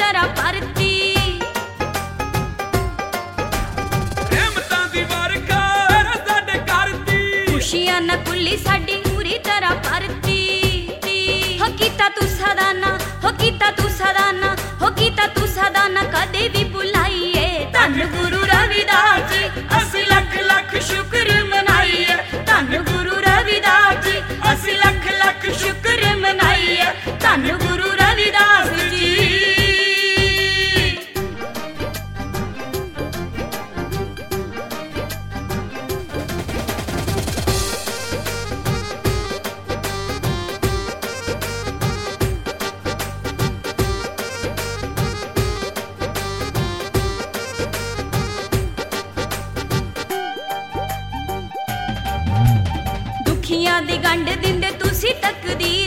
तरह परती। रहमतां दी बरखा साडे घर दी, खुशियां न कुल्ली साडी पूरी तरह परती। हो कीता तू सदाना, हो कीता तू सदाना, हो कीता तू सदाना कदे भी भुलाइए। धन गुरु रविदास जी असी लख लख शुक्र मनाइए। धन गुरु रविदास जी असी लख लख शुक्र मनाइए। धन गुरु रविदास जी। दुखियां दी गंढ दिंदे तुसी तकदीर